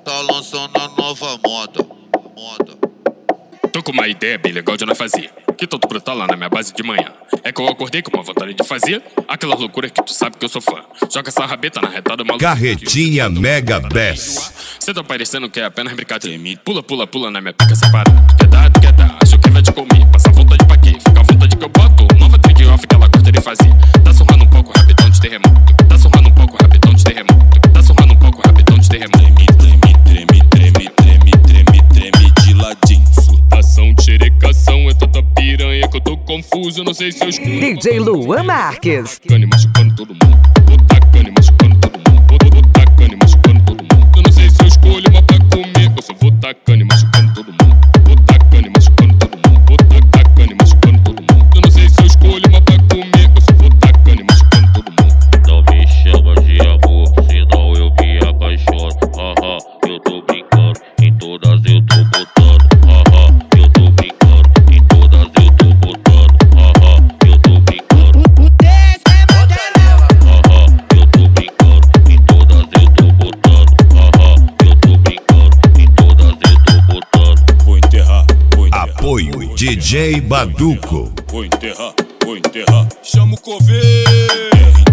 tá lançando a nova moda. Tô com uma ideia bem legal de nós fazer. Que tanto brotar lá na minha base de manhã. É que eu acordei com uma vontade de fazer aquela loucura que tu sabe que eu sou fã. Joga essa rabeta na retada maluca. Carretinha Mega Bass. Cê tá parecendo que é apenas brincadeira. Pula, pula, pula na minha pica separada. Tu quer dar, acho que vai te comer. Passa vontade pra quê? Fica à vontade que eu boto. Nova trade off que ela gosta de fazer. Tá surrando um pouco, rapidão de terremoto. Tá surrando um pouco, rapidão de terremoto. Tá surrando um pouco, rapidão de terremoto. Treme de ladinho. Surtação, xerecação, é tanta piranha que eu tô confuso, não sei se eu escuto. DJ Luan Marques. Cane machucando todo mundo. Bota cane machucando todo mundo. Bota cane machucando todo mundo. Eu não sei se eu escolho uma pra comer. Eu só vou tá cane machucando todo mundo. Bota cane machucando todo mundo. Bota cane machucando todo mundo. Eu não sei se eu escolho uma pra comer. Eu só vou tá cane machucando todo mundo. Não me chama de amor, senão eu me apaixono. Haha, eu tô brincando, em todas eu tô botando. Haha, eu tô brincando, em todas eu tô botando. Haha, eu tô brincando. Haha, eu tô brincando, em todas eu tô botando. Haha, eu tô brincando, em todas eu tô botando. Vou enterrar, vou enterrar. Apoio DJ Baduco. Vou enterrar, vou enterrar. Chama o coveiro.